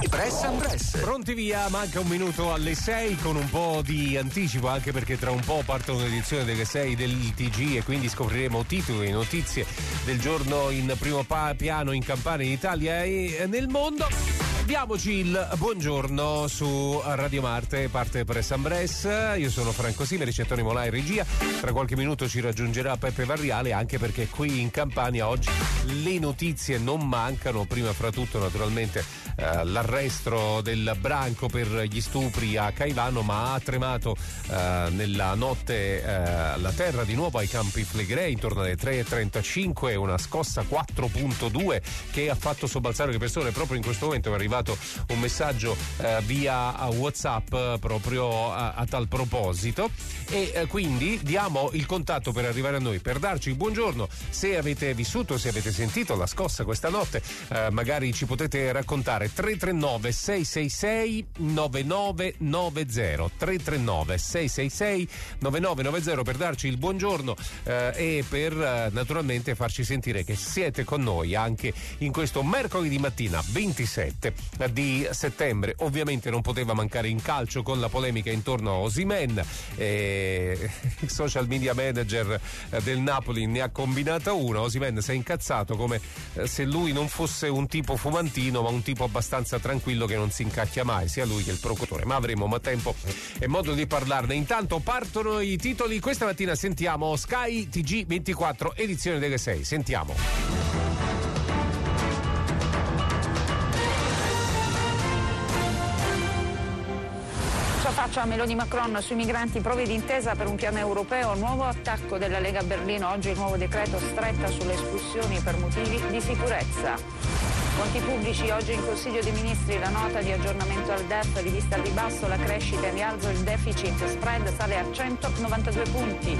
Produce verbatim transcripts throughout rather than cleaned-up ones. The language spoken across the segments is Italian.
Press and Press. Pronti via, manca un minuto alle sei con un po' di anticipo, anche perché tra un po' parte un'edizione delle sei del T G e quindi scopriremo titoli e notizie del giorno in primo pa- piano in Campania, in Italia e nel mondo. Diamoci il buongiorno su Radio Marte, parte Press and Press. Io sono Franco Simeri, c'è Tony Molà in regia. Tra qualche minuto ci raggiungerà Peppe Varriale, anche perché qui in Campania oggi le notizie non mancano. Prima fra tutto naturalmente eh, l'arresto del branco per gli stupri a Caivano, ma ha tremato eh, nella notte eh, la terra di nuovo ai Campi Flegrei intorno alle tre e trentacinque, una scossa quattro punto due che ha fatto sobbalzare le persone. Proprio in questo momento è arrivato un messaggio eh, via WhatsApp eh, proprio a, a tal proposito e eh, quindi diamo il contatto per arrivare a noi, per darci il buongiorno. Se avete vissuto, se avete sentito la scossa questa notte, eh, magari ci potete raccontare. Tre tre nove sei sei sei nove nove nove zero tre tre nove sei sei sei nove nove nove zero per darci il buongiorno eh, e per eh, naturalmente farci sentire che siete con noi anche in questo mercoledì mattina ventisette di settembre. Ovviamente non poteva mancare in calcio con la polemica intorno a Osimhen. Eh, il social media manager del Napoli ne ha combinata una. Osimhen si è incazzato come se lui non fosse un tipo fumantino, ma un tipo abbastanza tranquillo che non si incacchia mai, sia lui che il procuratore. Ma avremo ma tempo e modo di parlarne. Intanto partono i titoli. Questa mattina sentiamo Sky T G ventiquattro, edizione delle sei. Sentiamo. Faccia Meloni Macron sui migranti, prove di intesa per un piano europeo, nuovo attacco della Lega a Berlino, oggi il nuovo decreto stretta sulle espulsioni per motivi di sicurezza. Conti pubblici, oggi in Consiglio dei Ministri la nota di aggiornamento al D E F, rivista al ribasso, la crescita in rialzo, il deficit, spread sale a centonovantadue punti.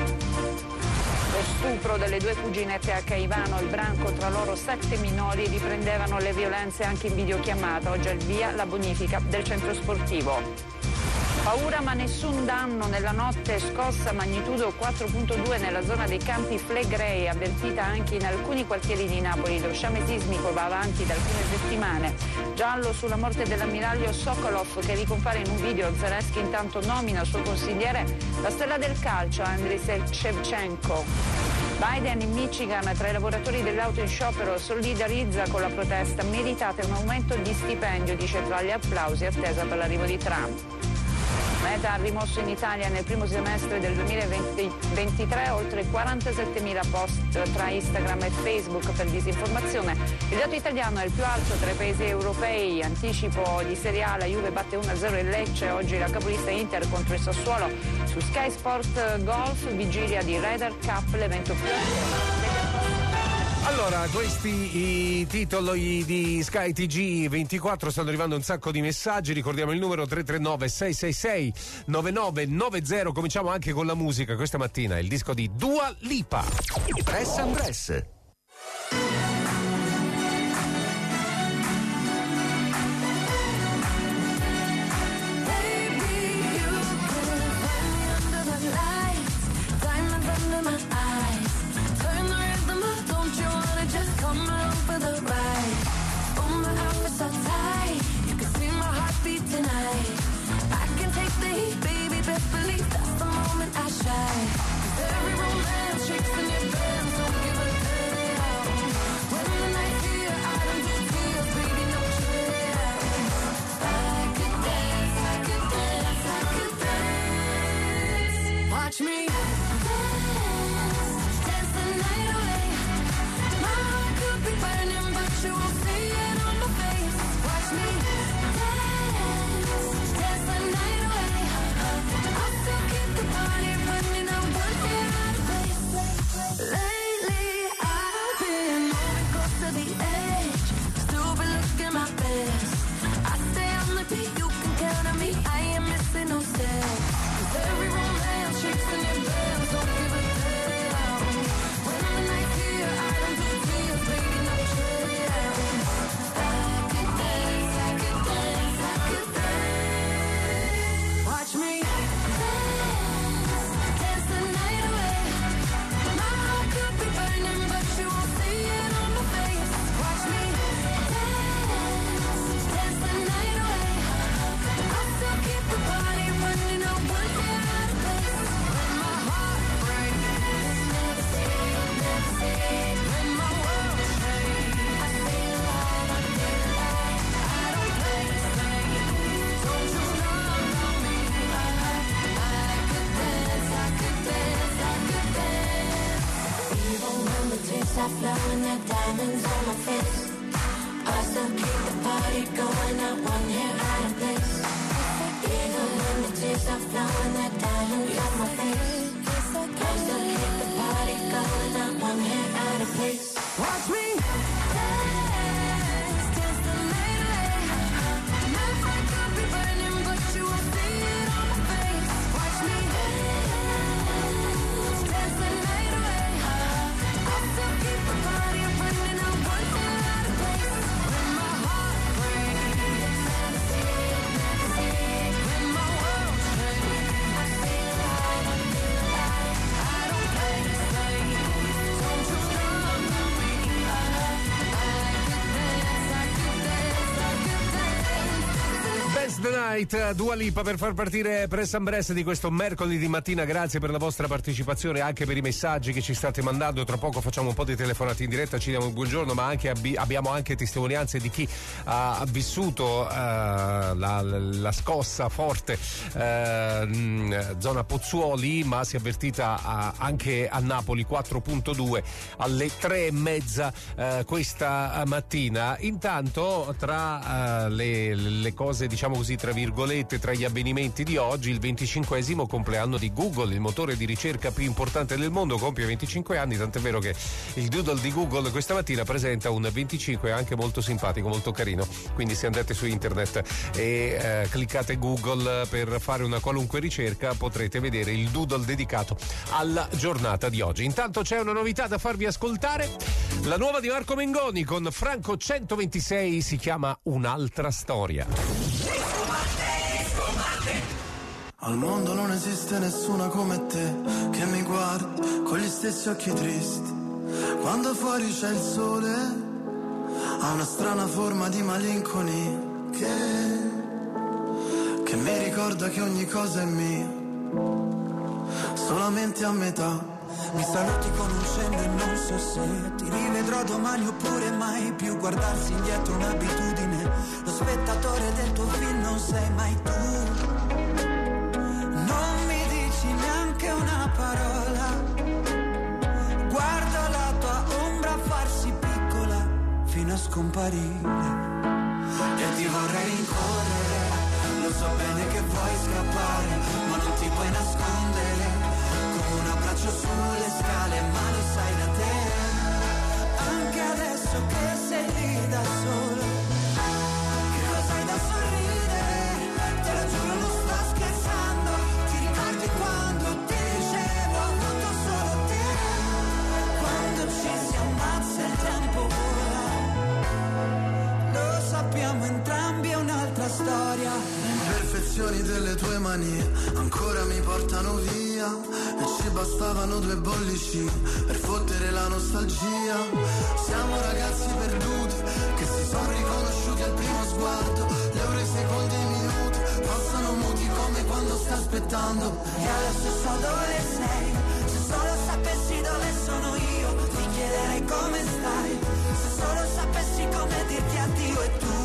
Lo stupro delle due cuginette a Caivano, il branco, tra loro sette minori, riprendevano le violenze anche in videochiamata, oggi al via la bonifica del centro sportivo. Paura ma nessun danno nella notte, scossa magnitudo quattro punto due nella zona dei Campi Flegrei, avvertita anche in alcuni quartieri di Napoli. Lo sciame sismico va avanti da alcune settimane. Giallo sulla morte dell'ammiraglio Sokolov che ricompare in un video. Zelensky intanto nomina suo consigliere la stella del calcio Andriy Shevchenko. Biden in Michigan, tra i lavoratori dell'auto in sciopero, solidarizza con la protesta. Meritate un aumento di stipendio, dice tra gli applausi, attesa per l'arrivo di Trump. Meta ha rimosso in Italia nel primo semestre del duemilaventitré oltre quarantasettemila post tra Instagram e Facebook per disinformazione. Il dato italiano è il più alto tra i paesi europei. Anticipo di Serie A, la Juve batte uno a zero il Lecce, oggi la capolista Inter contro il Sassuolo. Su Sky Sport Golf, vigilia di Ryder Cup, l'evento più atteso. Allora, questi i titoli di Sky T G ventiquattro, stanno arrivando un sacco di messaggi. Ricordiamo il numero tre tre nove sei sei sei nove nove nove zero. Cominciamo anche con la musica questa mattina, il disco di Dua Lipa. Press and Press. Every romance shakes in your bed, don't give a damn. flowing, the diamonds on my face. I still keep the party going, not one hair out of place. Even when the tears are flowing, the diamonds on my face. I still keep the party going, not one hair out of place. Watch me dance, dance the night away. Never could be burning, but you will see it on my face. Watch me dance, dance the night away. I still keep the party burning, not one hair out of place. When my heart breaks, when my world shakes, I feel alive, I feel alive. I don't play the same, don't you come to me. I, I could dance, I could dance, I could dance. Best the Night, Dua Lipa, per far partire Press and Press di questo mercoledì mattina. Grazie per la vostra partecipazione, anche per i messaggi che ci state mandando. Tra poco facciamo un po' di telefonate in diretta, ci diamo un buongiorno, ma anche abbi- abbiamo anche testimonianze di chi ha vissuto uh, la, la scossa forte uh, zona Pozzuoli, ma si è avvertita uh, anche a Napoli quattro virgola due alle tre e mezza uh, questa mattina. Intanto tra uh, le, le cose, diciamo così, tra virgolette, tra gli avvenimenti di oggi, il venticinquesimo compleanno di Google, il motore di ricerca più importante del mondo, compie venticinque anni, tant'è vero che il doodle di Google questa mattina presenta un venticinque anche molto simpatico, molto carino. Quindi se andate su internet e eh, cliccate Google per fare una qualunque ricerca, potrete vedere il doodle dedicato alla giornata di oggi. Intanto c'è una novità da farvi ascoltare, la nuova di Marco Mengoni con Franco centoventisei, si chiama Un'altra storia. Al mondo non esiste nessuna come te che mi guardi con gli stessi occhi tristi. Quando fuori c'è il sole ha una strana forma di malinconia che, che mi ricorda che ogni cosa è mia, solamente a metà. Mi saluti con un cenno e non so se ti rivedrò domani oppure mai più. Guardarsi indietro un'abitudine, lo spettatore del tuo film non sei mai tu. Non mi dici neanche una parola, guardo la tua ombra farsi piccola fino a scomparire. E ti vorrei rincorrere, lo so bene che vuoi scappare, ma non ti puoi nascondere, come un abbraccio sulle scale, ma lo sai da te, anche adesso che sei lì da solo. Che cos'hai da sorridere, te lo giuro non sto scherzando, ti ricordi quando ti dicevo ho avuto solo te, quando ci si ammazza il tempo vola, lo sappiamo entrambi è un'altra storia. Le imperfezioni delle tue manie ancora mi portano via, e ci bastavano due bollicine per fottere la nostalgia. Siamo ragazzi perduti che si sono riconosciuti al primo sguardo, le ore, i secondi, i minuti passano muti come quando sta aspettando. E adesso so dove sei, se solo sapessi dove sono io, ti chiederei come stai, se solo sapessi come dirti addio e tu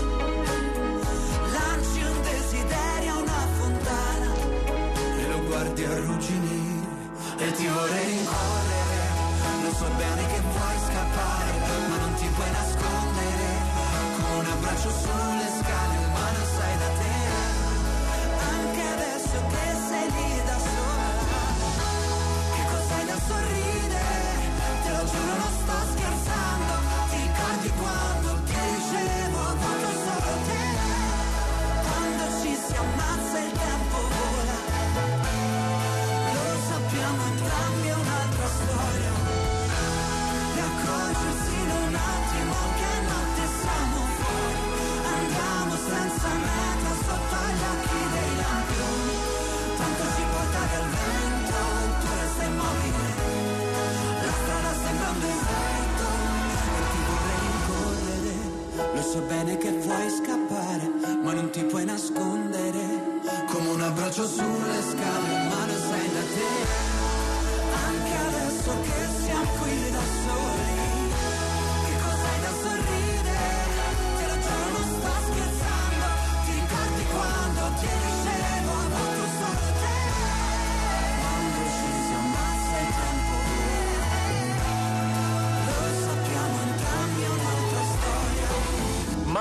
lanci un desiderio a una fontana E lo guardi arrugginire e ti vorrei rincorrere, lo so bene che vuoi scappare, ma non ti puoi nascondere, con un abbraccio sulle scale, ma lo sai da te, anche adesso che sei lì da sola. Che cos'hai da sorridere, te lo giuro non sto scherzando, ti ricordi quando ti dicevo ho avuto solo te, quando ci si ammazza il tempo vola, lo sappiamo entrambi è un'altra storia. E accorgersi in un attimo che notte siamo fuori, andiamo senza meta sotto gli occhi dei lampioni, tanto ci portavi al vento, tu resta immobile, la strada sembra un deserto, e ti vorrei rincorrere, lo so bene che vuoi scappare, ma non ti puoi nascondere, come un abbraccio sulle scale, ma lo sai da te, anche adesso che siamo qui da soli. Che cos'hai da sorridere, te lo giuro non sto scherzando, ti ricordi quando ti dicevo ho avuto solo te, quando ci si ammazza il tempo, lo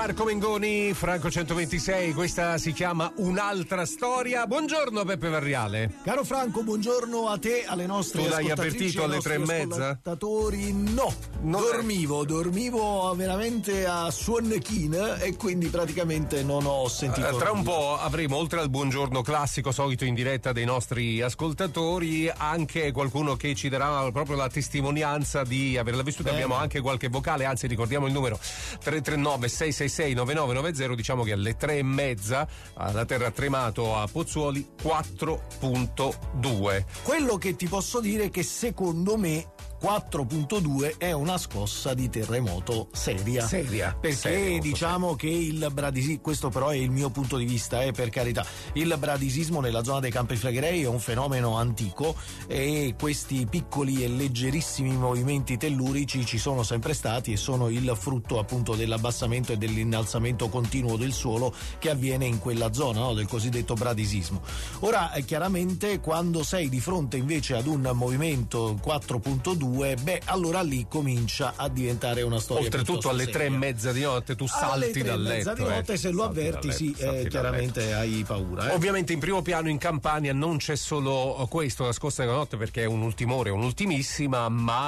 Marco Mengoni, Franco centoventisei, questa si chiama Un'altra storia. Buongiorno Peppe Varriale. Caro Franco, buongiorno a te, alle nostre tu l'hai ascoltatrici, avvertito alle tre e mezza? Ascoltatori, no, non dormivo, è... dormivo veramente a suonekin e quindi praticamente non ho sentito. Uh, tra un po' avremo, oltre al buongiorno classico solito in diretta dei nostri ascoltatori, anche qualcuno che ci darà proprio la testimonianza di averla vissuta. Bene. Abbiamo anche qualche vocale, anzi ricordiamo il numero tre tre nove sei sei sei nove nove nove zero. Diciamo che alle tre e mezza la terra ha tremato a Pozzuoli quattro virgola due. Quello che ti posso dire è che secondo me quattro virgola due è una scossa di terremoto seria. Seria. Perché seria, diciamo che il bradisismo, questo però è il mio punto di vista, eh, per carità, il bradisismo nella zona dei Campi Flegrei è un fenomeno antico e questi piccoli e leggerissimi movimenti tellurici ci sono sempre stati e sono il frutto appunto dell'abbassamento e dell'innalzamento continuo del suolo che avviene in quella zona, no, del cosiddetto bradisismo. Ora eh, chiaramente quando sei di fronte invece ad un movimento quattro virgola due, beh, allora lì comincia a diventare una storia. Oltretutto alle tre e mezza di notte tu salti dal letto. Alle tre e mezza di notte, eh. se lo avverti, letto, sì, eh, chiaramente hai paura. Eh. Ovviamente in primo piano in Campania non c'è solo questo, la scossa della notte, perché è un ultimore, un'ultimissima,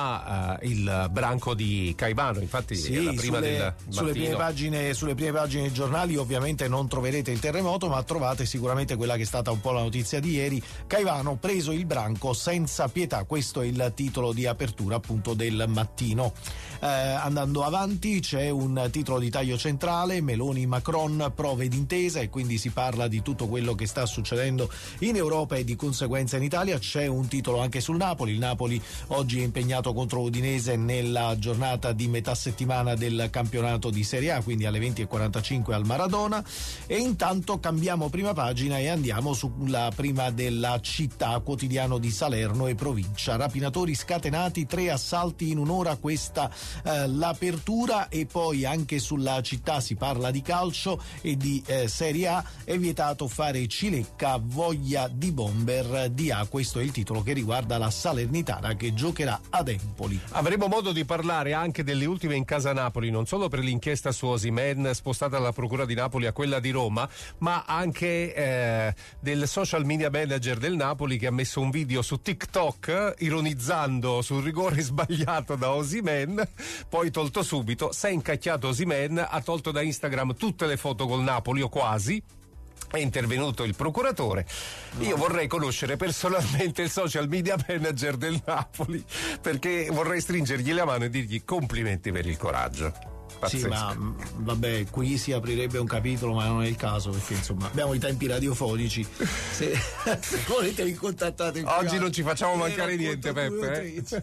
ma uh, il branco di Caivano, infatti sì, è la prima sulle, del sulle prime pagine, sulle prime pagine dei giornali ovviamente non troverete il terremoto, ma trovate sicuramente quella che è stata un po' la notizia di ieri. Caivano preso il branco senza pietà, questo è il titolo di apertura appunto del mattino. Eh, andando avanti c'è un titolo di taglio centrale: Meloni Macron prove d'intesa, e quindi si parla di tutto quello che sta succedendo in Europa e di conseguenza in Italia. C'è un titolo anche sul Napoli: il Napoli oggi è impegnato contro Udinese nella giornata di metà settimana del campionato di Serie A, quindi alle venti e quarantacinque al Maradona. E intanto cambiamo prima pagina e andiamo sulla prima della Città, quotidiano di Salerno e provincia: rapinatori scatenati, tre assalti in un'ora, questa eh, l'apertura. E poi anche sulla Città si parla di calcio e di eh, Serie A: è vietato fare cilecca, voglia di bomber di A. Questo è il titolo che riguarda la Salernitana che giocherà ad Empoli. Avremo modo di parlare anche delle ultime in casa Napoli, non solo per l'inchiesta su Osimhen spostata dalla procura di Napoli a quella di Roma, ma anche eh, del social media manager del Napoli che ha messo un video su TikTok ironizzando sul rigore sbagliato da Osimhen, poi tolto subito. Si è incacchiato Osimhen, ha tolto da Instagram tutte le foto col Napoli o quasi. È intervenuto il procuratore. No. Io vorrei conoscere personalmente il social media manager del Napoli, perché vorrei stringergli la mano e dirgli complimenti per il coraggio. Pazzesco. Sì, ma vabbè, qui si aprirebbe un capitolo, ma non è il caso, perché insomma abbiamo i tempi radiofonici. Se, se volete vi contattate in oggi privato. Non ci facciamo mancare niente, Peppe, eh?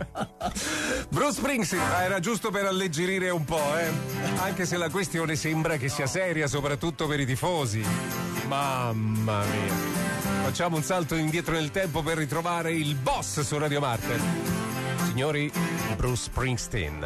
Bruce Springsteen, ah, era giusto per alleggerire un po', eh? Anche se la questione sembra che sia seria, soprattutto per i tifosi. Mamma mia. Facciamo un salto indietro nel tempo per ritrovare il boss su Radio Martel. Signori, Bruce Springsteen.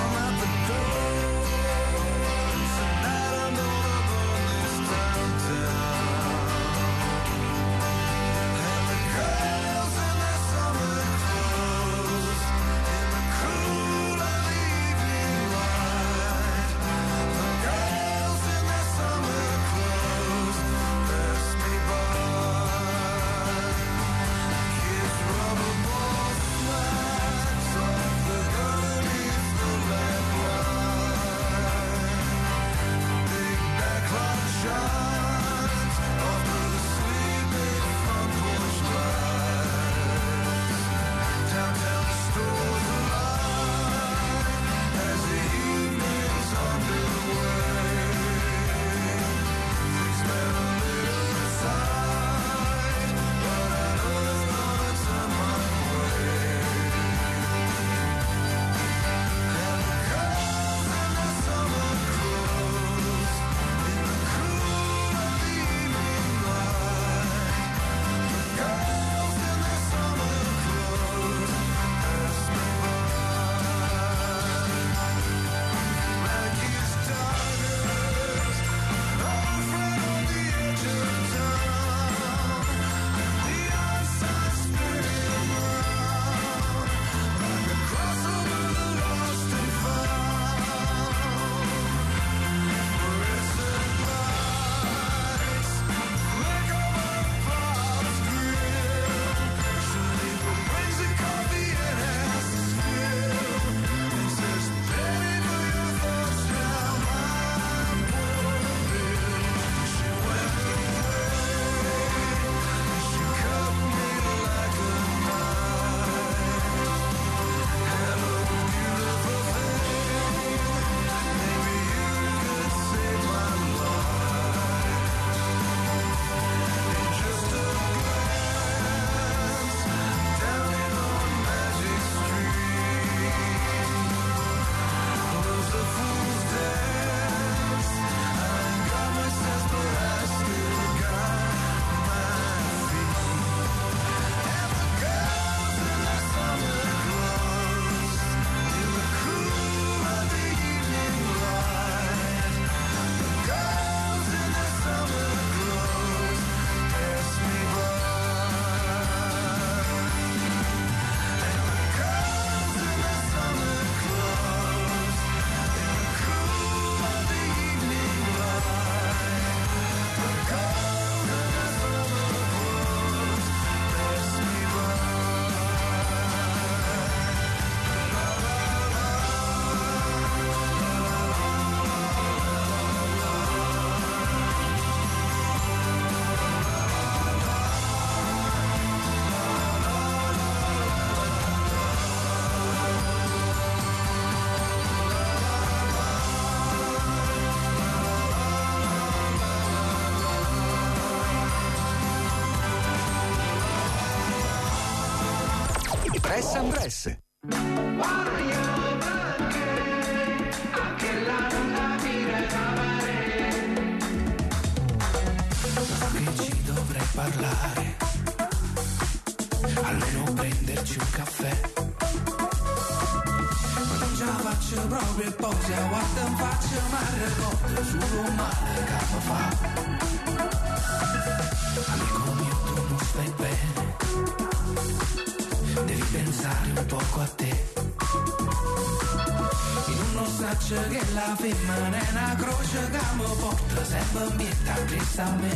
Tonight I'm gonna burn this town down. Press and Press. Che ci dovrei parlare, almeno prenderci un caffè. Ma non ce la faccio proprio e poi se guarda in faccia ma ricordo solo un male che mi fa. Amico mio, tu non stai bene, devi pensare un poco a te. In uno saccio che la femmina è una croce che mi porta sempre in pietà presso a me.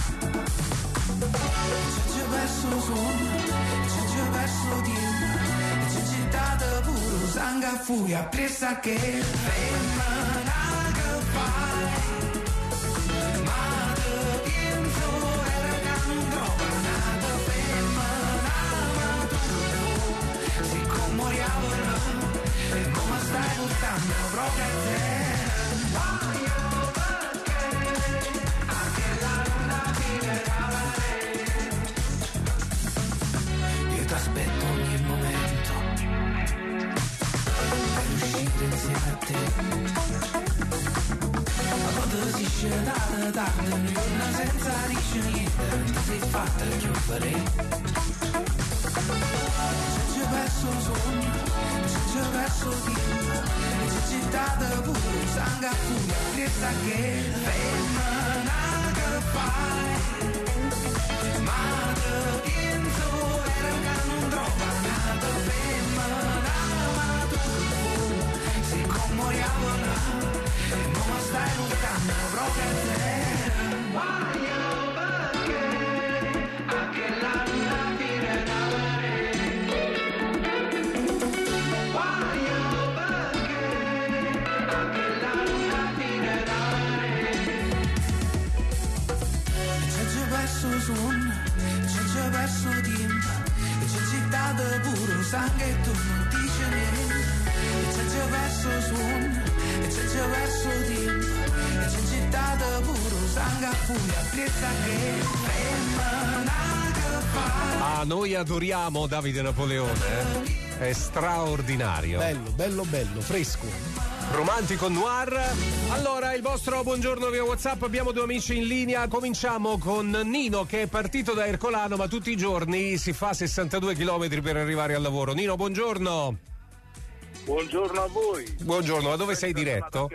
C'è già perso sonno, c'è già perso tempo, c'è gittato puro sangue a furia presso a che femmina che fai. Ma te penso era che non trova nata femmina, ma tu siccome moriamo e come stai portando proprio a te. Voglio perché anche la luna vivrà. Io ti aspetto ogni momento per uscire insieme a te. Ma quando si scende da tardi un giorno senza dire niente, non ti sei fatta chiudere. C'è già perso sogno, c'è già perso tempo, c'è gittato pure sangue a furia, presa che femmina che fai. Ma te penso era che non trova nata femmina, ma tu siccome moriamo là e non stai lontano proprio a te. Voglio perché anche la luna viene da me. Voglio perché anche la luna viene da me. C'è già perso sonno, c'è già perso tempo, e c'è gittato puro sangue e tu non dici niente. E c'è già perso sonno, e c'è già perso tempo, e c'è gittato puro sangue a furia, presa che femmina che fa. Ah, noi adoriamo Davide Napoleone, eh? È straordinario. Bello, bello, bello, fresco. Romantico noir. Allora, il vostro buongiorno via WhatsApp, abbiamo due amici in linea. Cominciamo con Nino che è partito da Ercolano, ma tutti i giorni si fa sessantadue chilometri per arrivare al lavoro. Nino, buongiorno. Buongiorno a voi. Buongiorno, ma dove sei diretto?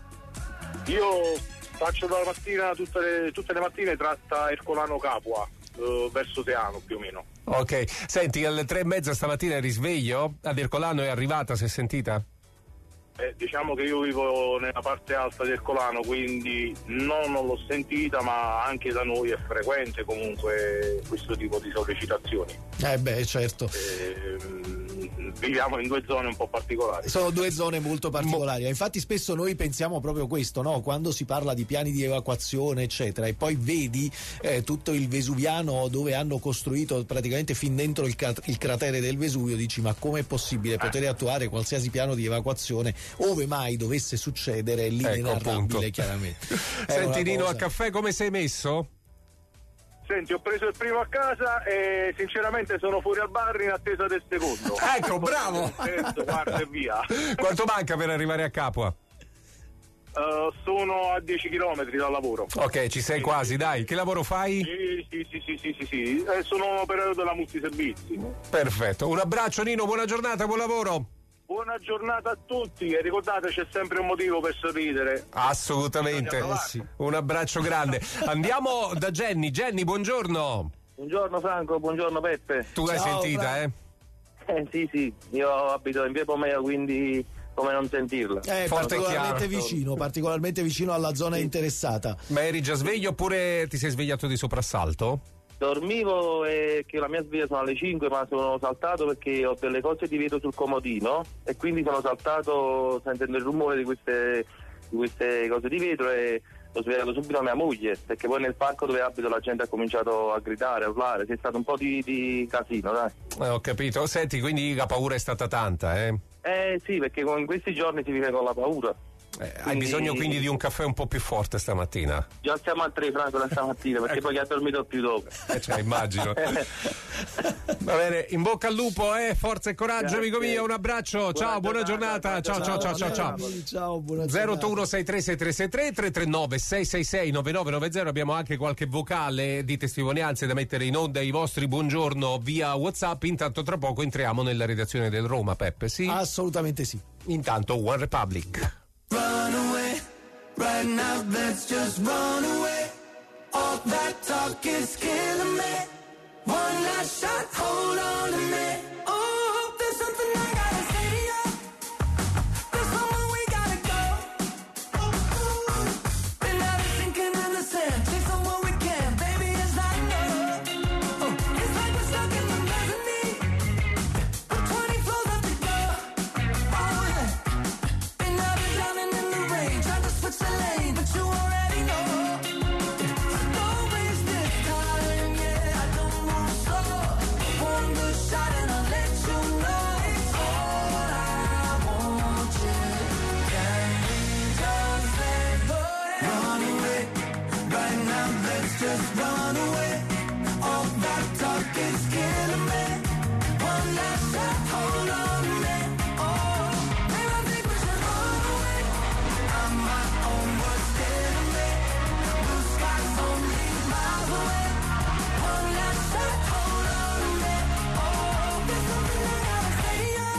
Io faccio dalla mattina tutte le, tutte le mattine tratta Ercolano Capua, eh, verso Teano più o meno. Ok, senti, alle tre e mezza stamattina il risveglio ad Ercolano è arrivata, si è sentita? Eh, diciamo che io vivo nella parte alta di Ercolano, quindi non, non l'ho sentita, ma anche da noi è frequente comunque questo tipo di sollecitazioni. Eh beh, certo. Eh, viviamo in due zone un po' particolari. Sono due zone molto particolari. Infatti spesso noi pensiamo proprio questo, no? Quando si parla di piani di evacuazione eccetera, e poi vedi eh, tutto il Vesuviano dove hanno costruito praticamente fin dentro il, cat- il cratere del Vesuvio, dici ma com'è possibile poter eh. attuare qualsiasi piano di evacuazione ove mai dovesse succedere l'inenarrabile, ecco, chiaramente. Senti Nino, cosa... a caffè come sei messo? Senti, ho preso il primo a casa e sinceramente sono fuori al bar in attesa del secondo. Ecco, bravo! Terzo, quarto e via. Quanto manca per arrivare a Capua? Uh, sono a dieci chilometri dal lavoro. Ok, ci sei sì, quasi, sì, dai. Che lavoro fai? Sì, sì, sì, sì, sì, sì, sì. Eh, sono un operaio della multiservizi. Perfetto, un abbraccio Nino, buona giornata, buon lavoro. Buona giornata a tutti e ricordate c'è sempre un motivo per sorridere. Assolutamente, eh sì. Un abbraccio grande. Andiamo da Jenny. Jenny, buongiorno. Buongiorno Franco, buongiorno Peppe. Tu l'hai Ciao, sentita, Fra- eh? Eh sì sì, io abito in via Pomeo, quindi come non sentirla. È Forte e particolarmente chiaro. vicino, particolarmente vicino alla zona Sì. interessata. Ma eri già sveglio oppure ti sei svegliato di soprassalto? Dormivo e che la mia sveglia sono alle cinque, ma sono saltato perché ho delle cose di vetro sul comodino e quindi sono saltato sentendo il rumore di queste, di queste cose di vetro e ho svegliato subito mia moglie, perché poi nel parco dove abito la gente ha cominciato a gridare, a urlare, c'è stato un po' di, di casino, dai. Eh, ho capito. Senti, quindi la paura è stata tanta, eh? Eh sì, perché con questi giorni si vive con la paura. Eh, hai bisogno quindi di un caffè un po' più forte stamattina? Già siamo a tre, Franco, da stamattina, perché poi ha dormito più dopo. Eh, cioè, immagino. Va bene, in bocca al lupo, eh, forza e coraggio, Grazie. amico mio, un abbraccio, Buona ciao, buona giornata, giornata, ciao, ciao, ciao, ciao, ciao. Ciao, buona zero giornata. otto uno sei tre sei tre sei tre tre tre nove sei sei sei nove nove nove zero. Abbiamo anche qualche vocale di testimonianze da mettere in onda, i vostri buongiorno via WhatsApp. Intanto tra poco entriamo nella redazione del Roma, Peppe, sì? Assolutamente sì. Intanto One Republic. Run away, right now let's just run away. All that talk is killing me. One last shot, hold on to me. Oh, there's something I gotta say to you. There's somewhere we gotta go. Been out of sinking in the sand, take somewhere we can. Baby, it's like no. Oh, it's like we're stuck in the mezzanine. With twenty floors left to go. Oh yeah. Been out of drowning in the rain, tried to switch the lane, but you already know. So don't waste this time, yeah. I don't move slow. One good shot and I'll let you know it's all I want you. Can we just let go? Run away, right now let's just run away. All that talk is killing me. One last shot, hold on to me. Oh, maybe I think we should run away. I'm my own worst enemy. Blue skies only miles away. One last shot, hold on to me. Oh, there's something I gotta say to you.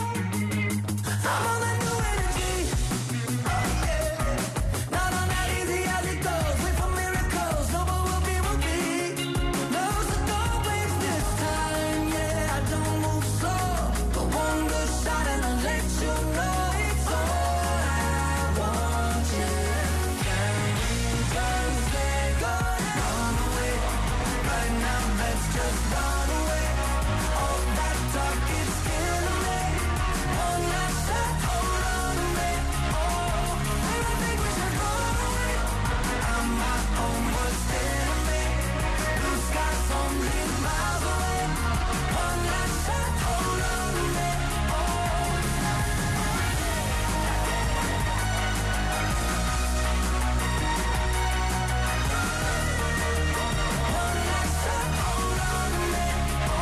I'm on that new energy. Oh yeah, not on that easy as it goes. Wait for miracles, no, but we'll be, we'll be. No, so don't waste this time. Yeah, I don't move slow, but one good shot and I'll let you know it's all I want. Yeah, can we just let go? Run away, right now let's just run away. All that talk is killing me. One last shot, hold on to me. Oh, maybe I think we should run away. I'm my own worst enemy. Blue skies only miles away. One last shot, hold on to me. One last shot, hold on to me.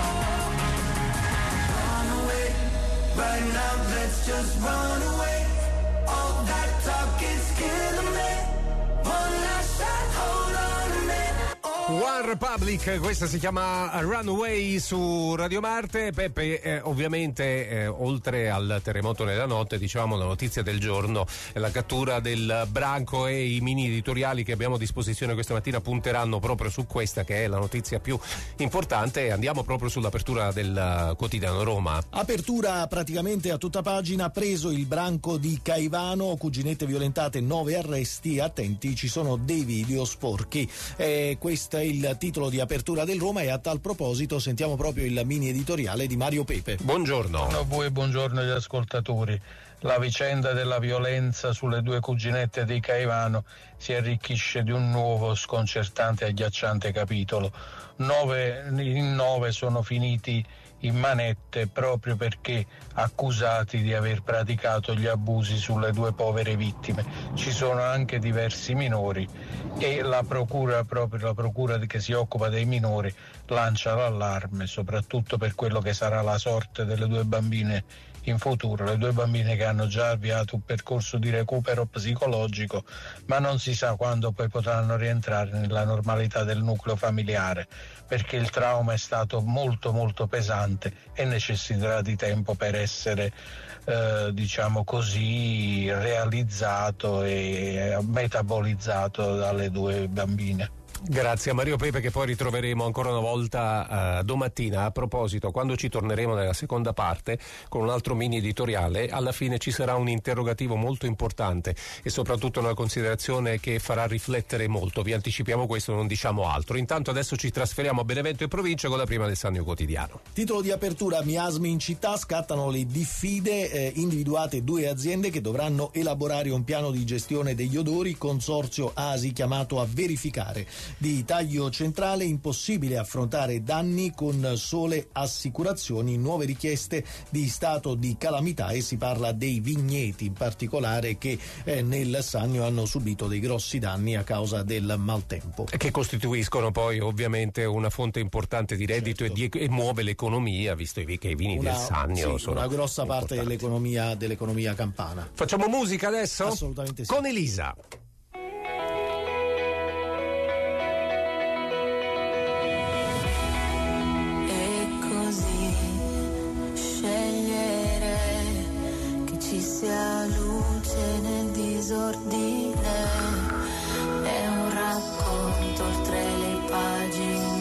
Run away, right now let's just run away. All that talk is killing me. One last shot, hold on to me. One Republic, questa si chiama Runaway su Radio Marte. Peppe, eh, ovviamente eh, oltre al terremoto nella notte, diciamo la notizia del giorno è la cattura del branco, e i mini editoriali che abbiamo a disposizione questa mattina punteranno proprio su questa, che è la notizia più importante, e andiamo proprio sull'apertura del quotidiano Roma. Apertura praticamente a tutta pagina, preso il branco di Caivano, cuginette violentate, nove arresti, attenti ci sono dei video sporchi. Eh, questo è il titolo di apertura del Roma, e a tal proposito sentiamo proprio il mini editoriale di Mario Pepe. Buongiorno. Buongiorno a voi e buongiorno agli ascoltatori. La vicenda della violenza sulle due cuginette di Caivano si arricchisce di un nuovo sconcertante e agghiacciante capitolo. Nove, in nove sono finiti in manette proprio perché accusati di aver praticato gli abusi sulle due povere vittime. Ci sono anche diversi minori e la procura, proprio la procura che si occupa dei minori, lancia l'allarme soprattutto per quello che sarà la sorte delle due bambine in futuro, le due bambine che hanno già avviato un percorso di recupero psicologico, ma non si sa quando poi potranno rientrare nella normalità del nucleo familiare, perché il trauma è stato molto molto pesante e necessiterà di tempo per essere eh, diciamo così realizzato e metabolizzato dalle due bambine. Grazie a Mario Pepe, che poi ritroveremo ancora una volta uh, domattina. A proposito, quando ci torneremo nella seconda parte con un altro mini editoriale, alla fine ci sarà un interrogativo molto importante e soprattutto una considerazione che farà riflettere molto. Vi anticipiamo questo, non diciamo altro. Intanto adesso ci trasferiamo a Benevento e provincia con la prima del Sannio Quotidiano. Titolo di apertura: miasmi in città, scattano le diffide, eh, individuate due aziende che dovranno elaborare un piano di gestione degli odori, consorzio A S I chiamato a verificare. di taglio centrale, impossibile affrontare danni con sole assicurazioni, nuove richieste di stato di calamità, e si parla dei vigneti in particolare che eh, nel Sannio hanno subito dei grossi danni a causa del maltempo. Che costituiscono poi ovviamente una fonte importante di reddito, certo, e, di, e muove l'economia, visto che i vini una, del Sannio sì, sono una grossa importanti. parte dell'economia, dell'economia campana. Facciamo musica adesso? Assolutamente sì. Con Elisa. E così scegliere che ci sia luce nel disordine è un racconto oltre le pagine.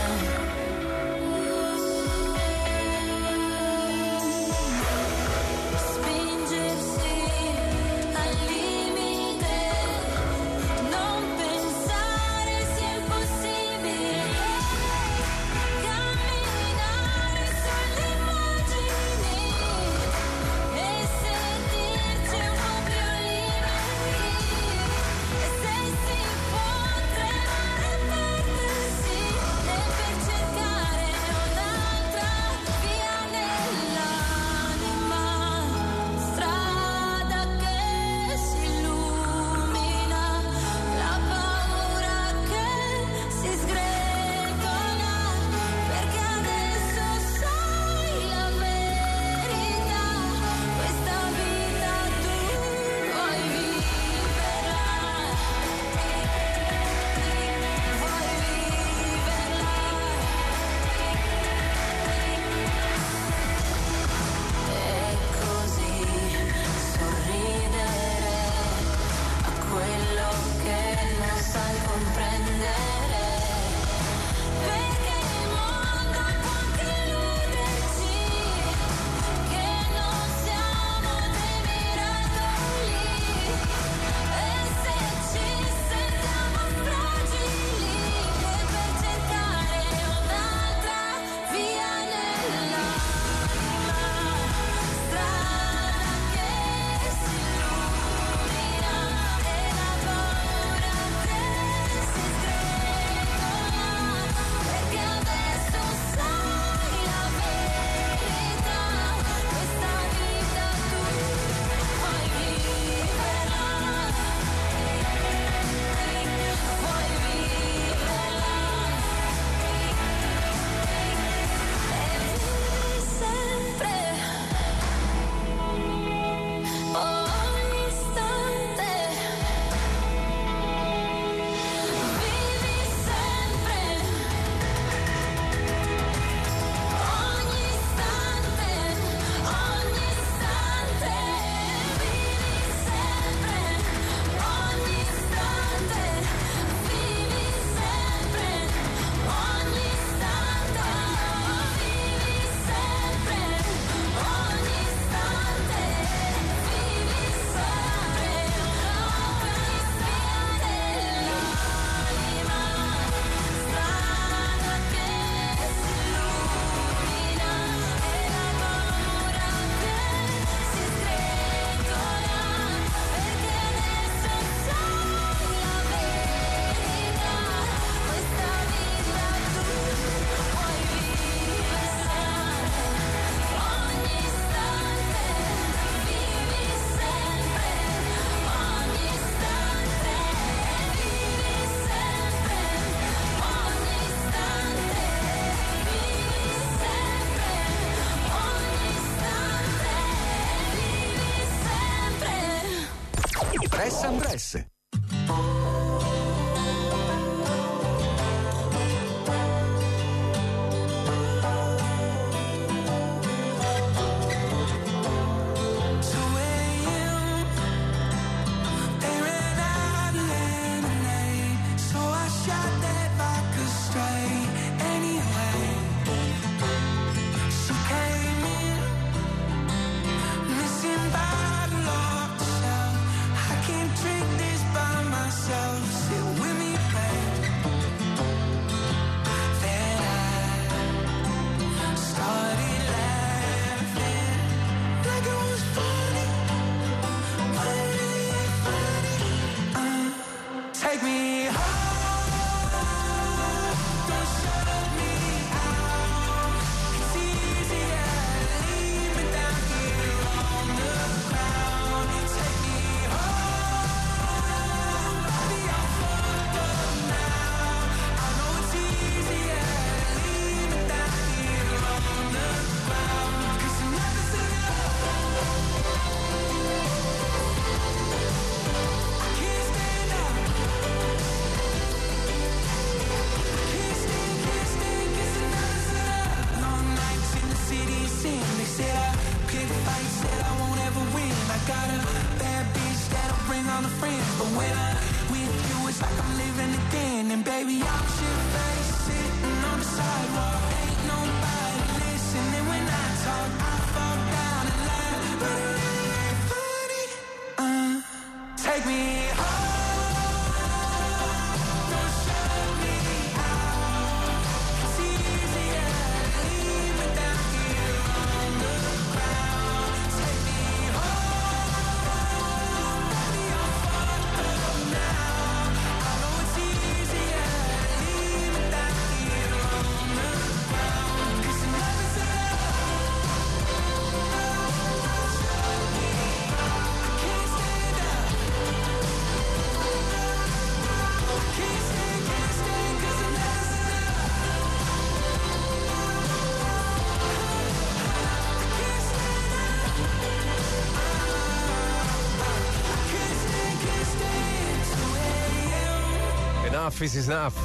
Press and Press. This all the friends, but when I'm with you, it's like I'm living again. And baby, I'm shit-faced, sitting on the sidewalk. Ain't nobody listening when I talk. I fall down and laugh, but it ain't funny. Uh, take me home. Enough is enough.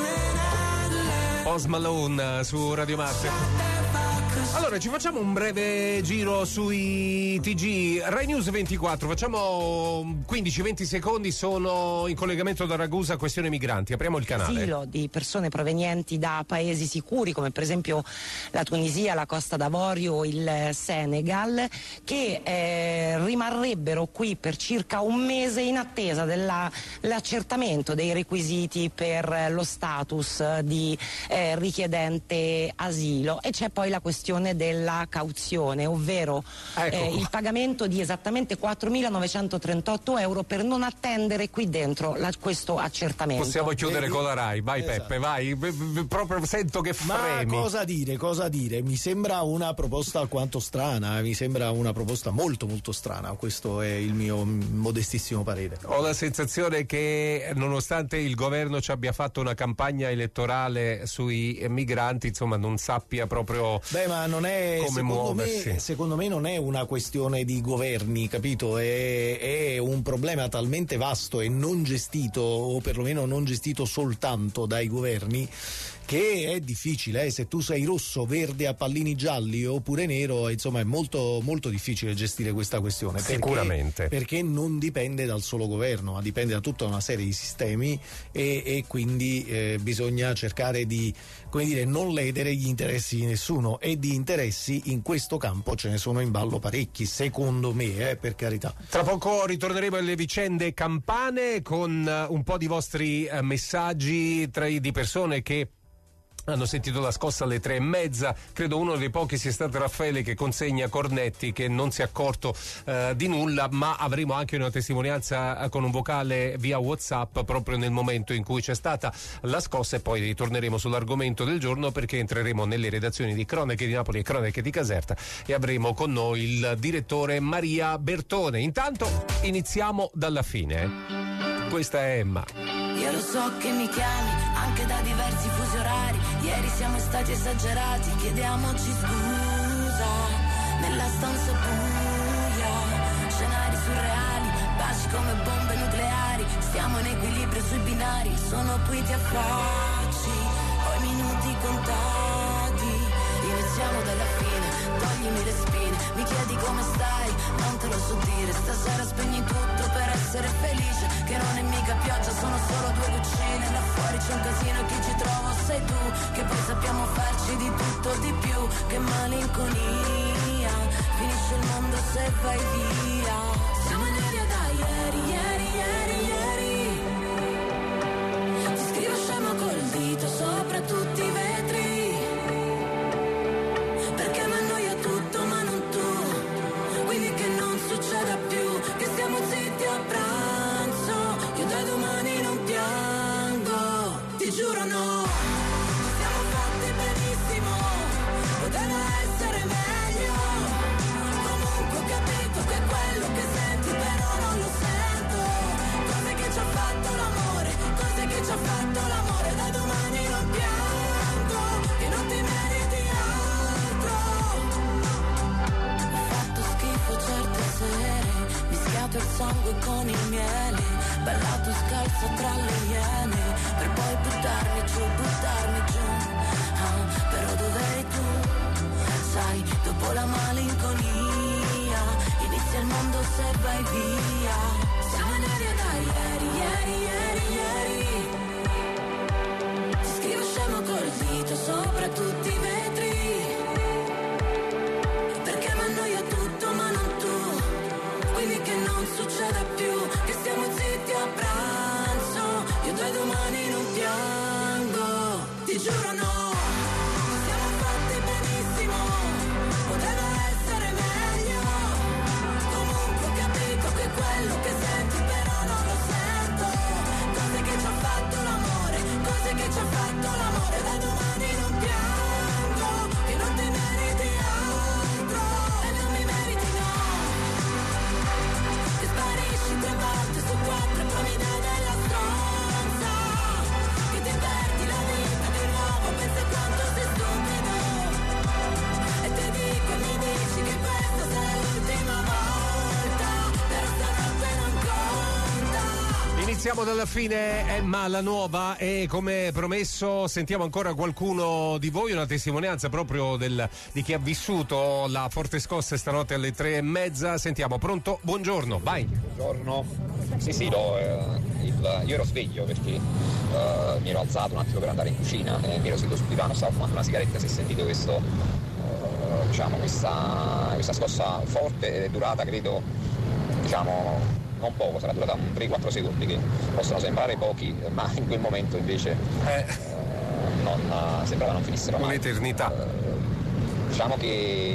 Post Malone su Radio Marte. Allora, ci facciamo un breve giro sui T G. Rai News ventiquattro, facciamo quindici venti secondi, sono in collegamento da Ragusa, questione migranti. Apriamo il canale. Asilo di persone provenienti da paesi sicuri come per esempio la Tunisia, la Costa d'Avorio, il Senegal, che eh, rimarrebbero qui per circa un mese in attesa dell'accertamento dei requisiti per lo status di eh, richiedente asilo. E c'è poi la questione della cauzione, ovvero ecco eh, il pagamento di esattamente quattromilanovecentotrentotto euro per non attendere qui dentro la, questo accertamento. Possiamo chiudere eh, con la Rai, vai esatto. Peppe, vai, b- b- proprio sento che fremi. Ma cosa dire, cosa dire? Mi sembra una proposta alquanto strana, mi sembra una proposta molto molto strana, questo è il mio modestissimo parere. Ho la sensazione che nonostante il governo ci abbia fatto una campagna elettorale sui migranti, insomma non sappia proprio Beh, ma non è, come secondo muoversi. me, secondo me non è una questione di governi, capito? È, è un problema talmente vasto e non gestito, o perlomeno non gestito soltanto dai governi, che è difficile, eh? Se tu sei rosso, verde a pallini gialli oppure nero, insomma è molto molto difficile gestire questa questione. Sicuramente. Perché, perché non dipende dal solo governo, ma dipende da tutta una serie di sistemi e, e quindi eh, bisogna cercare di, come dire, non ledere gli interessi di nessuno, e di interessi in questo campo ce ne sono in ballo parecchi, secondo me, eh, per carità. Tra poco ritorneremo alle vicende campane con uh, un po' di vostri uh, messaggi tra i, di persone che hanno sentito la scossa alle tre e mezza. Credo uno dei pochi sia stato Raffaele, che consegna cornetti, che non si è accorto eh, di nulla, ma avremo anche una testimonianza con un vocale via WhatsApp proprio nel momento in cui c'è stata la scossa, e poi ritorneremo sull'argomento del giorno, perché entreremo nelle redazioni di Cronache di Napoli e Cronache di Caserta e avremo con noi il direttore Maria Bertone. Intanto iniziamo dalla fine. Questa è Emma. Io lo so che mi chiami anche da diversi fusi orari. Ieri siamo stati esagerati, chiediamoci scusa. Nella stanza buia, scenari surreali, baci come bombe nucleari. Stiamo in equilibrio sui binari, sono tweet a facci, ho i minuti contati. Iniziamo dalla fine, toglimi le spine. Mi chiedi come stai, non te lo so dire. Stasera spegni tutto per essere felice, che non è mica pioggia, sono solo due goccine. Là fuori c'è un casino, chi ci trova sei tu, che poi sappiamo farci di tutto di più. Che malinconia, finisce il mondo se vai via. Siamo in aria da ieri, ieri, ieri, ieri. Ti scrivo scemo col dito sopra tutti i vetri, perché mi annoia tutto ma non tu. Quindi che non succeda più, che stiamo zitti a pranzo. Io da domani non piango, ti giuro no. Siamo fatti benissimo, poteva essere meglio. Comunque ho capito che è quello che senti, però non lo sento. Cose che ci ha fatto l'amore, cose che ci ha fatto l'amore. Da domani non piango, che non ti meriti altro. Ho fatto schifo certe sere, mischiato il sangue con il miele, ballato scalzo tra le iene, per poi buttarmi giù, buttarmi giù. Ah, però dov'eri tu? Sai, dopo la malinconia, inizi cambiassi il mondo se vai via. Siamo in aria da ieri, ieri, ieri, ieri. Ti scrivo scemo col dito sopra tutti i vetri, perché mi annoia tutto ma non tu. Quindi che non succeda più, che stiamo zitti a pranzo. Io dai domani non piango, ti giuro no. Siamo fatti benissimo, poteva essere meglio. Comunque ho capito che quello che senti però non lo sento. Cose che ci ha fatto l'amore, cose che ci ha fatto l'amore. Da domani non piango, che non ti meriti altro. E non mi meriti no. Che sparisci tre volte su quattro e poi mi dai della stronza. Che ti perdi la vita di nuovo, pensa quanto sei stupido. E ti dico e mi dici che questa sarà l'ultima volta, però stanotte non conta. Iniziamo dalla fine, Emma la nuova, e come promesso sentiamo ancora qualcuno di voi, una testimonianza proprio del, di chi ha vissuto la forte scossa stanotte alle tre e mezza. Sentiamo, pronto? Buongiorno, vai. Buongiorno. Sì, sì, no, eh, il, io ero sveglio perché eh, mi ero alzato un attimo per andare in cucina e mi ero seduto sul divano, stavo fumando una sigaretta, si è sentito questo, eh, diciamo, questa, questa scossa forte ed è durata, credo, diciamo, non poco, sarà durata un tre quattro secondi, che possono sembrare pochi, ma in quel momento invece eh. Eh, non, sembrava non finissero mai. Un'eternità. Eh, diciamo che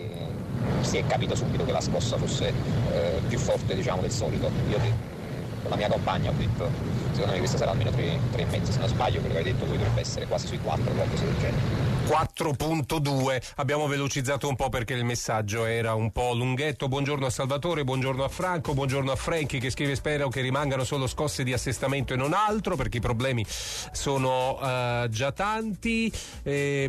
si è capito subito che la scossa fosse eh, più forte, diciamo, del solito. Io con la mia compagna ho detto, secondo me questa sarà almeno tre e mezzo, se non sbaglio quello che hai detto voi dovrebbe essere quasi sui quattro, qualcosa del genere. quattro virgola due, abbiamo velocizzato un po' perché il messaggio era un po' lunghetto. Buongiorno a Salvatore, buongiorno a Franco, buongiorno a Franchi che scrive: spero che rimangano solo scosse di assestamento e non altro, perché i problemi sono uh, già tanti. E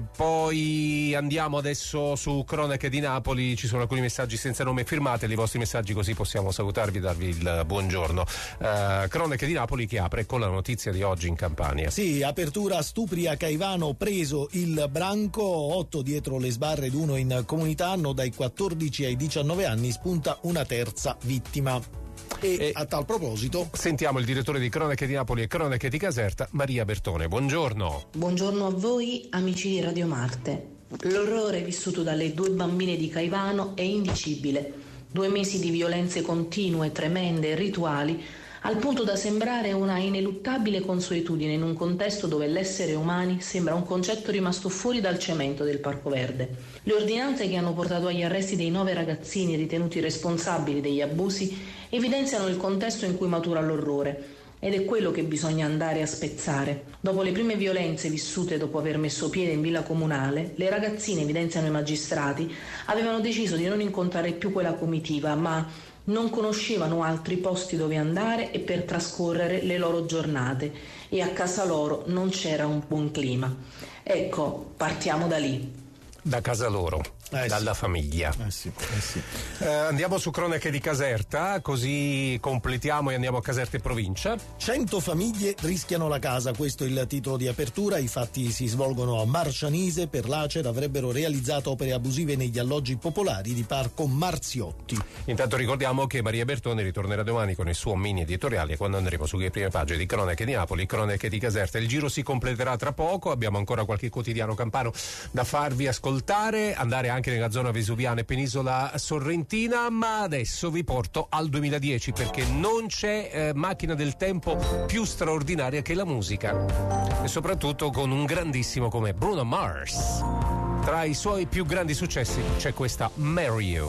poi andiamo adesso su Cronache di Napoli, ci sono alcuni messaggi senza nome, firmateli i vostri messaggi così possiamo salutarvi e darvi il buongiorno. Uh, Cronache di Napoli che apre con la notizia di oggi in Campania. Sì, apertura stupri a Caivano, preso il branco, otto dietro le sbarre ed uno in comunità, hanno dai quattordici ai diciannove anni, spunta una terza vittima. E, e a tal proposito sentiamo il direttore di Cronache di Napoli e Cronache di Caserta, Maria Bertone. Buongiorno. Buongiorno a voi amici di Radio Marte. L'orrore vissuto dalle due bambine di Caivano è indicibile. Due mesi di violenze continue, tremende e rituali, al punto da sembrare una ineluttabile consuetudine in un contesto dove l'essere umani sembra un concetto rimasto fuori dal cemento del Parco Verde. Le ordinanze che hanno portato agli arresti dei nove ragazzini ritenuti responsabili degli abusi evidenziano il contesto in cui matura l'orrore, ed è quello che bisogna andare a spezzare. Dopo le prime violenze vissute dopo aver messo piede in villa comunale, le ragazzine, evidenziano i magistrati, avevano deciso di non incontrare più quella comitiva, ma non conoscevano altri posti dove andare e per trascorrere le loro giornate, e a casa loro non c'era un buon clima. Ecco, partiamo da lì. Da casa loro, eh dalla sì. famiglia. Eh sì, eh sì. Eh, andiamo su Cronache di Caserta, così completiamo e andiamo a Caserta e provincia. Cento famiglie rischiano la casa, questo è il titolo di apertura. I fatti si svolgono a Marcianise. Per l'Acer avrebbero realizzato opere abusive negli alloggi popolari di Parco Marziotti. Intanto ricordiamo che Maria Bertone ritornerà domani con il suo mini editoriale quando andremo sulle prime pagine di Cronache di Napoli, Cronache di Caserta. Il giro si completerà tra poco, abbiamo ancora qualche quotidiano campano da farvi ascoltare, andare anche nella zona vesuviana e penisola sorrentina, ma adesso vi porto al duemiladieci perché non c'è eh, macchina del tempo più straordinaria che la musica, e soprattutto con un grandissimo come Bruno Mars. Tra i suoi più grandi successi c'è questa Marry You.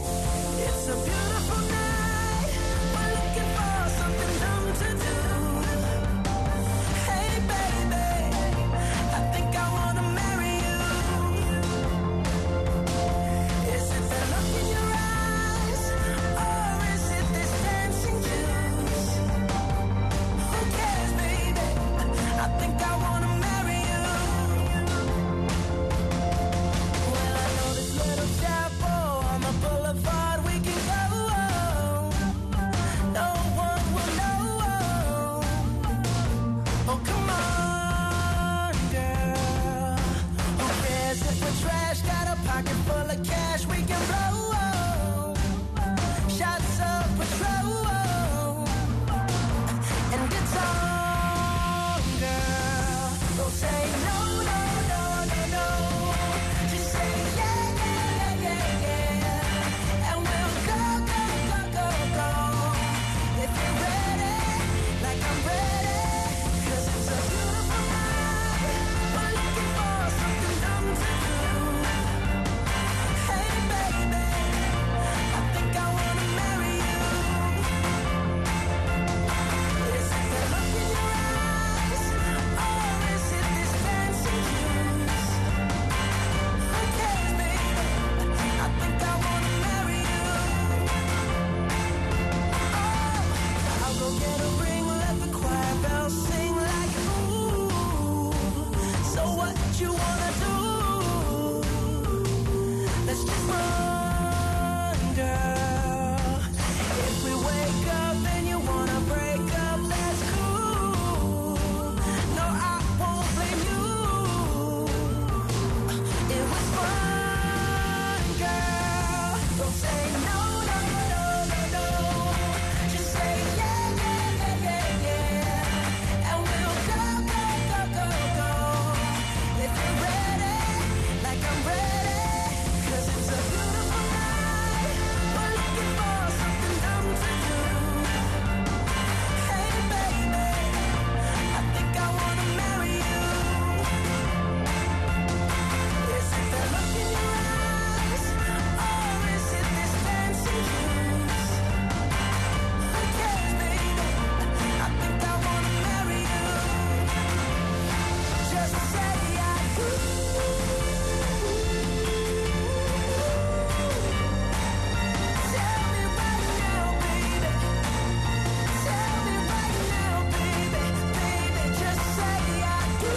Pocket full of cash we can blow. Shots let's just run, girl. If we wake up and you wanna break up, that's cool. No, I won't blame you. It was fun, girl. Don't say no, no, no, no, no. Just say yeah, yeah, yeah, yeah, yeah. And we'll go, go, go, go, go. If you're ready, like I'm ready, 'cause it's a beautiful night. We're looking for something dumb to do. Hey baby, I think I wanna marry you. Is it the look in your eyes, or is it this dancing juice? Who cares, baby? I think I wanna marry you. Just say I do. Tell me right now, baby. Tell me right now, baby. Baby, just say I do.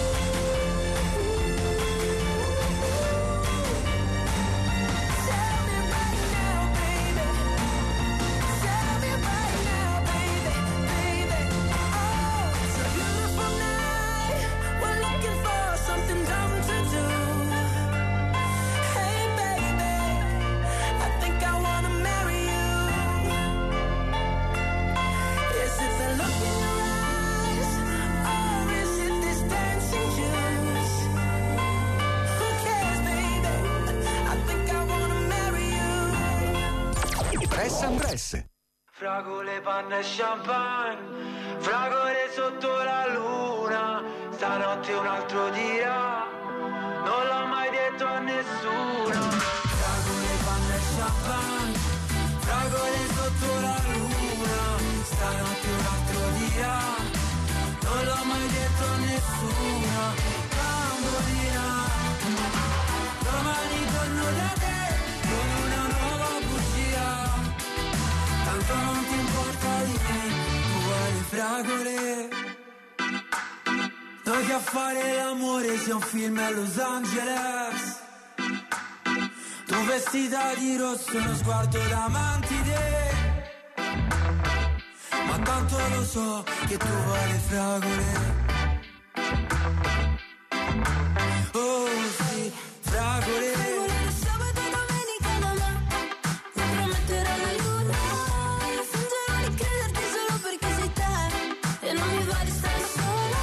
Tell me right now, baby. Tell me right now, baby. Baby, oh, it's a beautiful night. We're looking for something dumb to do. Hey baby, I think I wanna marry you. Is it the look in your eyes, or is it this dancing juice? Who cares, baby? I think I wanna marry you. Press and Press. Fragole, panna e champagne, fragole sotto la luna, stanotte un altro dirà, non l'ho mai detto a nessuno. Fragole, panna e champagne, fragole sotto la luna, stanotte un altro dirà, non l'ho mai detto a nessuno. Bambolina, domani torno da te con una nuova bugia. Tanto non ti importa di me, uguale fragole. Noi che a fare l'amore sia un film a Los Angeles. Tu vestita di rosso, uno sguardo da mantide. Ma tanto lo so che tu vuoi le fragole. Oh sì, fragole. Sabato e domenica da me, non prometterò la luna. Io fingerò di crederti solo perché sei te, e non mi va di stare sola.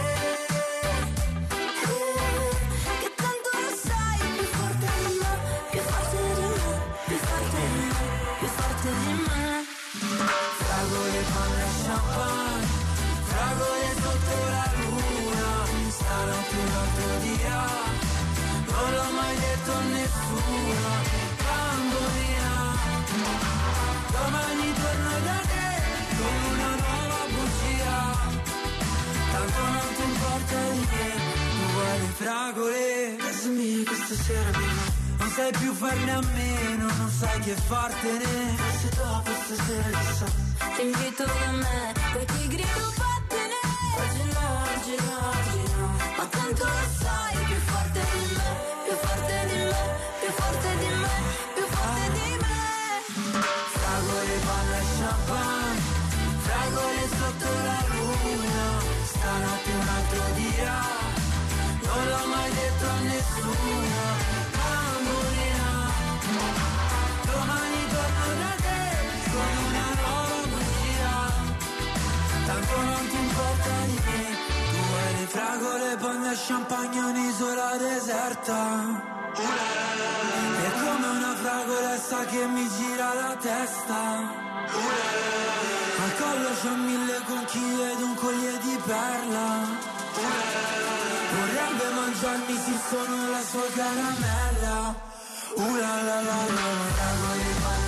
Che tanto lo sai, più forte di me, più forte di me, più forte di me, più forte di me. Fragole, panna e champagne, fragole sotto la luna, stanotte un altro dirà, non l'ho mai detto a nessuno. Bambolina, domani torno da te con una nuova bugia. Tanto non ti importa di me, uguale fragole. Casa mia questa sera mia, non sai più farne a meno, non sai che fartene. Forse dopo stasera chissà, Ti invito da me, poi ti grido vattene. Oggi no, oggi no, oggi no. Ma tanto lo sai, più forte di me, più forte di me, più forte di me, più forte di me. fragole, panna e champagne, fragole sotto la luna, stanotte un altro dirà, non l'ho mai detto a nessuno. Bambolina, domani torno da te con una nuova bugia. Tanto non ti importa di me, tu hai le fragole, panna e champagne, un'isola deserta. È come una fragolessa che mi gira la testa. Al collo c'ho mille conchiglie ed un collier di perla. Vorrebbe mangiarmi se sono la sua caramella. Uh la la la la, fragole, panna e sei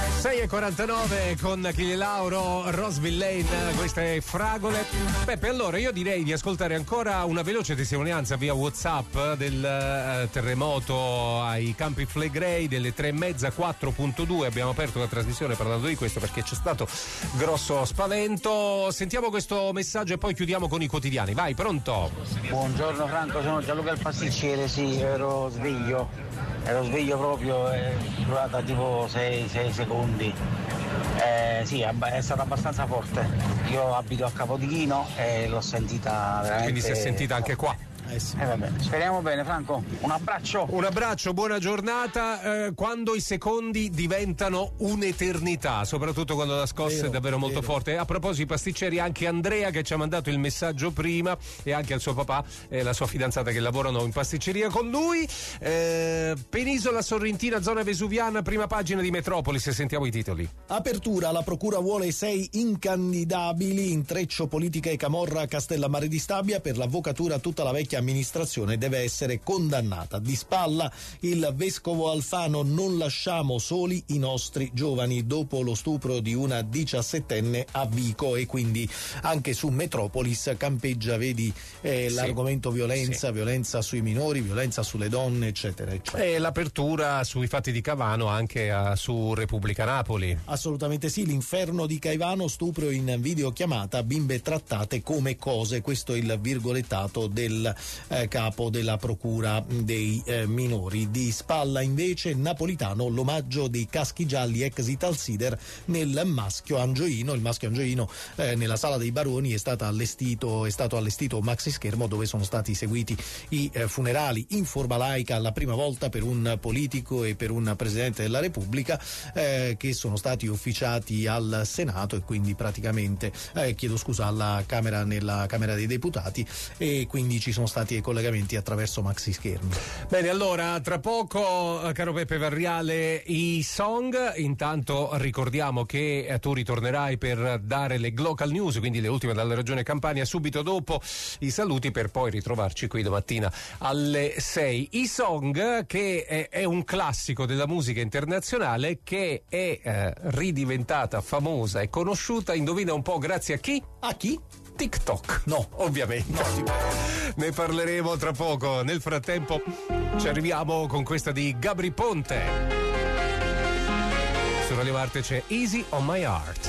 e quarantanove con Achille Lauro, Roseville Lane, queste fragole. Peppe, allora io direi di ascoltare ancora una veloce testimonianza via WhatsApp del eh, terremoto ai Campi Flegrei delle tre e mezza, quattro punto due. Abbiamo aperto la trasmissione parlando di questo perché c'è stato grosso spavento. Sentiamo questo messaggio e poi chiudiamo con i quotidiani. Vai, pronto? Buongiorno Franco, sono Gianluca il pasticcere, sì, ero sveglio, ero sveglio proprio, è durata tipo sei secondi. Eh, sì, è stata abbastanza forte. Io abito a Capodichino e l'ho sentita veramente. Quindi si è sentita anche qua. Eh sì. eh vabbè. Speriamo bene, Franco. Un abbraccio. Un abbraccio, buona giornata. Eh, quando i secondi diventano un'eternità, soprattutto quando la scossa vero, è davvero molto vero. forte. A proposito di pasticceri, anche Andrea che ci ha mandato il messaggio prima, e anche al suo papà e la sua fidanzata che lavorano in pasticceria con lui. Eh, Penisola Sorrentina, zona vesuviana, prima pagina di Metropolis. Sentiamo i titoli. Apertura, la procura vuole sei incandidabili, intreccio politica e camorra a Castellammare di Stabia, per l'avvocatura tutta la vecchia amministrazione deve essere condannata. Di spalla il vescovo Alfano: non lasciamo soli i nostri giovani, dopo lo stupro di una diciassettenne a Vico. E quindi anche su Metropolis campeggia, vedi, eh, sì. l'argomento violenza, sì. violenza sui minori, violenza sulle donne, eccetera, eccetera. E l'apertura sui fatti di Cavano anche a, su Repubblica Napoli. Assolutamente sì, l'inferno di Caivano, stupro in videochiamata, bimbe trattate come cose. Questo è il virgolettato del Eh, capo della procura dei eh, minori. Di spalla invece Napolitano, l'omaggio dei caschi gialli ex Italsider nel maschio angioino. Il maschio angioino eh, nella sala dei baroni è stato allestito è stato allestito un maxi schermo dove sono stati seguiti i eh, funerali in forma laica, la prima volta per un politico e per un presidente della Repubblica, eh, che sono stati ufficiati al Senato e quindi praticamente eh, chiedo scusa alla Camera, nella Camera dei Deputati, e quindi ci sono stati i collegamenti attraverso maxi schermi. Bene, allora tra poco, caro Peppe Varriale, i song. Intanto ricordiamo che eh, tu ritornerai per dare le Glocal News, quindi le ultime dalla regione Campania, subito dopo i saluti, per poi ritrovarci qui domattina alle sei. I song, che è, è un classico della musica internazionale che è eh, ridiventata famosa e conosciuta, indovina un po' grazie a chi? A chi? TikTok. No, ovviamente. No. Ne parleremo tra poco. Nel frattempo ci arriviamo con questa di Gabri Ponte. Su Radio Arte c'è Easy on My Heart.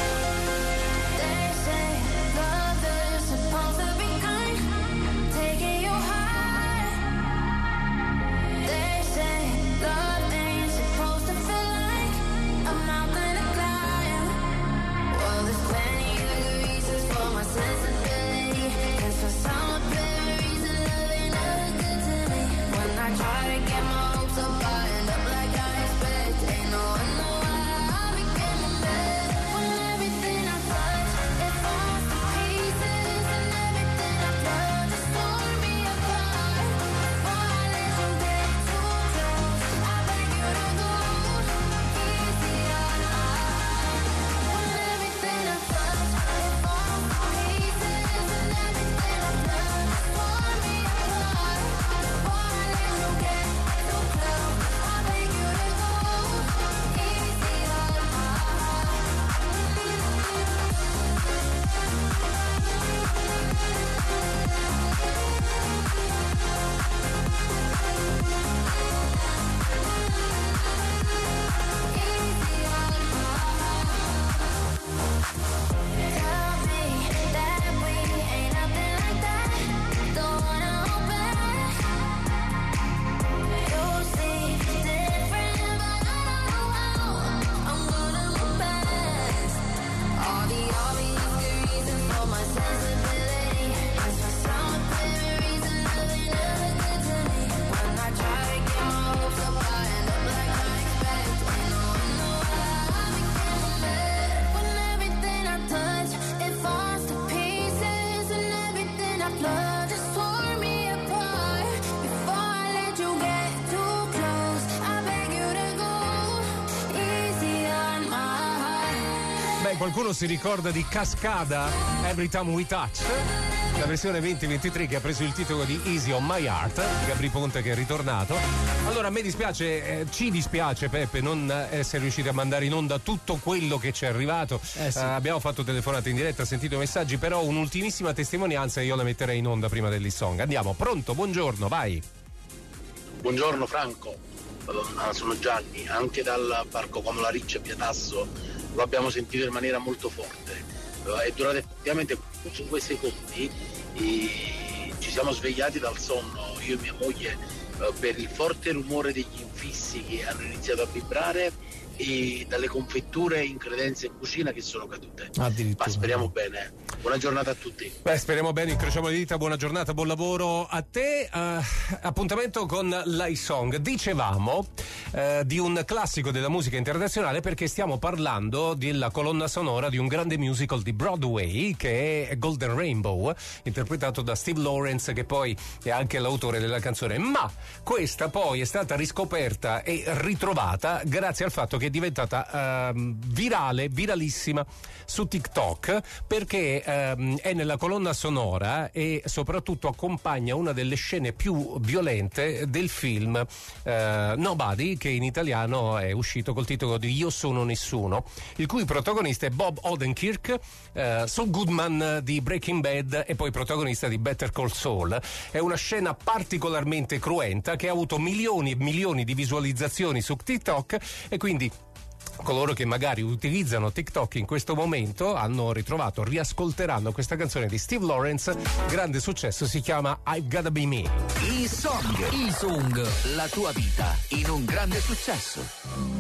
Qualcuno si ricorda di Cascada, Every Time We Touch? la versione venti ventitré che ha preso il titolo di Easy on My Heart, Gabry Ponte che è ritornato. Allora a me dispiace, eh, ci dispiace Peppe non essere riusciti a mandare in onda tutto quello che ci è arrivato. Eh sì. eh, abbiamo fatto telefonate in diretta, sentito messaggi, però un'ultimissima testimonianza io la metterei in onda prima dell'e-song. Andiamo, pronto, buongiorno, vai. Buongiorno Franco, sono Gianni, anche dal parco come la Riccia Piatasso lo abbiamo sentito in maniera molto forte, è durato effettivamente cinque secondi e ci siamo svegliati dal sonno, io e mia moglie, per il forte rumore degli infissi che hanno iniziato a vibrare e dalle confetture in credenze in cucina che sono cadute. Ma speriamo bene. Buona giornata a tutti. Beh, speriamo bene, incrociamo le dita, buona giornata, buon lavoro a te. Uh, appuntamento con l'iSong. Dicevamo uh, di un classico della musica internazionale perché stiamo parlando della colonna sonora di un grande musical di Broadway che è Golden Rainbow, interpretato da Steve Lawrence, che poi è anche l'autore della canzone. Ma questa poi è stata riscoperta e ritrovata grazie al fatto che è diventata uh, virale, viralissima su TikTok, perché uh, è nella colonna sonora e soprattutto accompagna una delle scene più violente del film uh, Nobody, che in italiano è uscito col titolo di Io sono nessuno, il cui protagonista è Bob Odenkirk, uh, Saul Goodman di Breaking Bad e poi protagonista di Better Call Saul. È una scena particolarmente cruenta che ha avuto milioni e milioni di visualizzazioni su TikTok, e quindi coloro che magari utilizzano TikTok in questo momento hanno ritrovato, riascolteranno questa canzone di Steve Lawrence, grande successo, si chiama I've Gotta Be Me. E-Song, E-Song, la tua vita in un grande successo.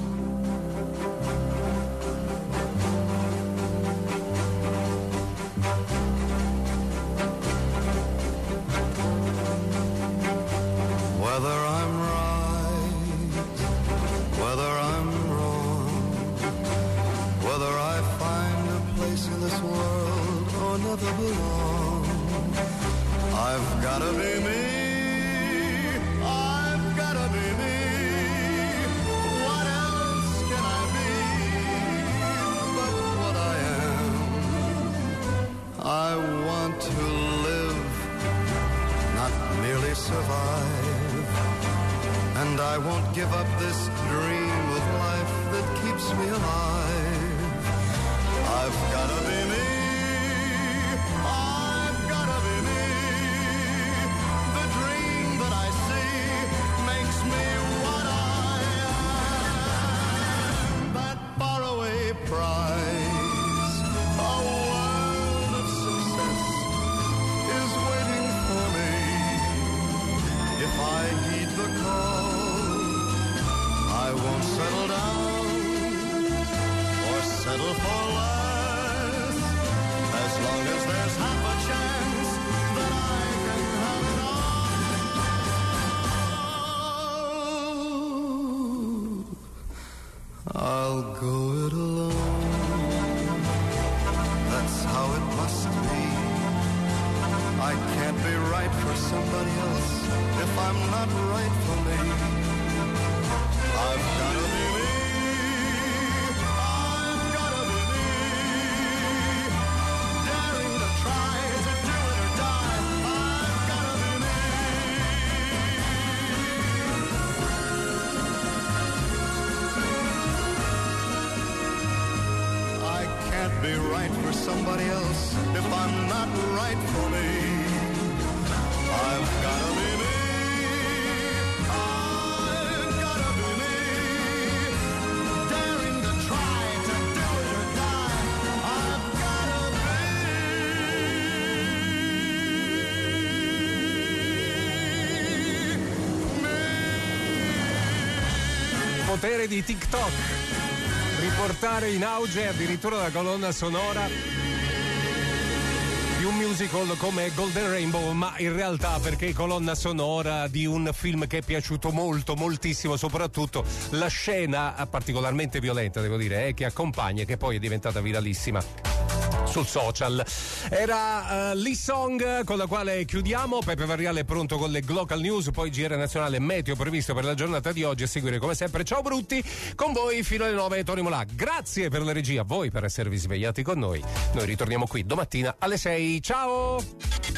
Whether I'm right, whether I'm wrong, whether I find a place in this world or never belong, I've gotta be me, I've gotta be me. What else can I be but what I am? I want to live, not merely survive. And I won't give up this dream of life that keeps me alive. I've gotta be me, I've gotta be me. The dream that I see makes me what I am. That faraway prize, a world of success, is waiting for me. If I heed the call, I won't settle down or settle for less, as long as there's half a chance that I can have it all. I'll go it alone, that's how it must be. I can't be right for somebody else if I'm not right for me. I've gotta be me, I've gotta be me, daring to try to do it or die. I've gotta be me. I can't be right for somebody else if I'm not right for me. I've gotta be me. Potere di TikTok, riportare in auge addirittura la colonna sonora di un musical come Golden Rainbow, ma in realtà perché colonna sonora di un film che è piaciuto molto, moltissimo, soprattutto la scena particolarmente violenta, devo dire, eh, che accompagna e che poi è diventata viralissima sul social. Era uh, l'e-song con la quale chiudiamo. Peppe Varriale è pronto con le Glocal News, poi G R nazionale meteo previsto per la giornata di oggi, a seguire come sempre Ciao Brutti, con voi fino alle nove Tony Molà. Grazie per la regia, a voi per esservi svegliati con noi. Noi ritorniamo qui domattina alle sei. Ciao!